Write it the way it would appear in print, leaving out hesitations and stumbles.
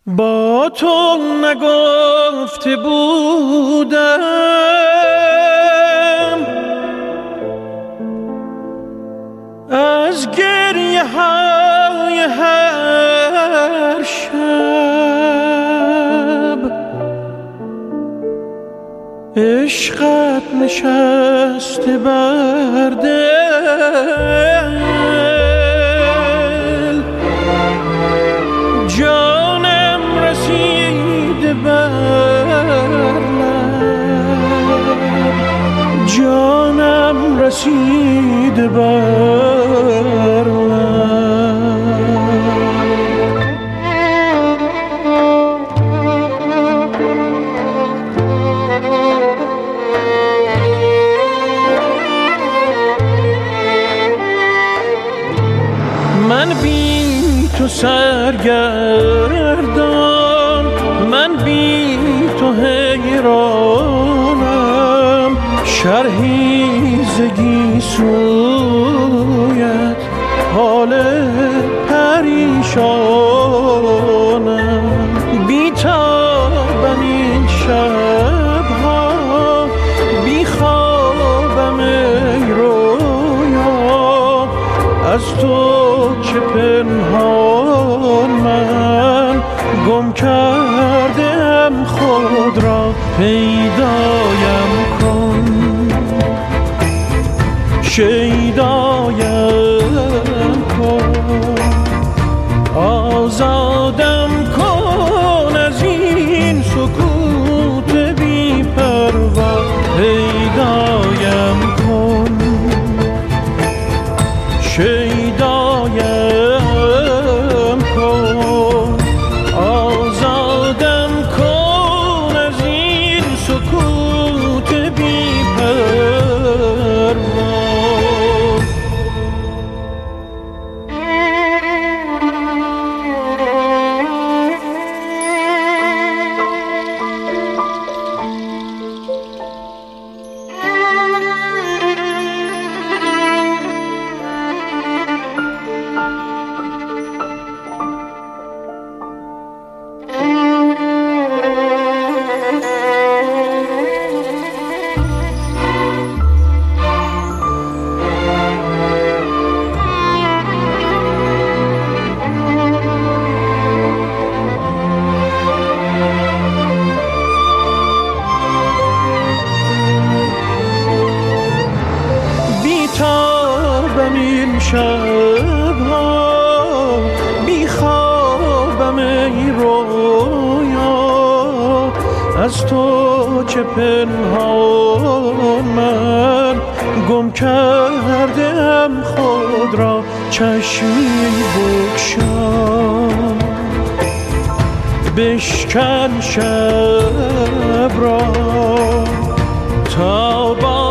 با تو نگفته بودم از گریه های هر شب عشقت نشسته بر دل، جانم رسیده بر لب، جانم رسیده بر من بی تو سرگردان، من بی تو حیرانم، شرحی ز گیسویت حال پریشانم، بی تابم این شبها، بی خوابم ای رویا، از تو چه پنهان من گم کردم خود را، پیدایم کن، شیدایم کن، آزادم کن از این سکوت بی پروا، پیدایم کن، شیدایم کن، آزادم کن از این سکوت بی پروا. بیتابم این شبها، بی خوابم ای رویا، از تو چه پنهان من گم کردم خود را، چشمی بگشا بشکن شب را تا با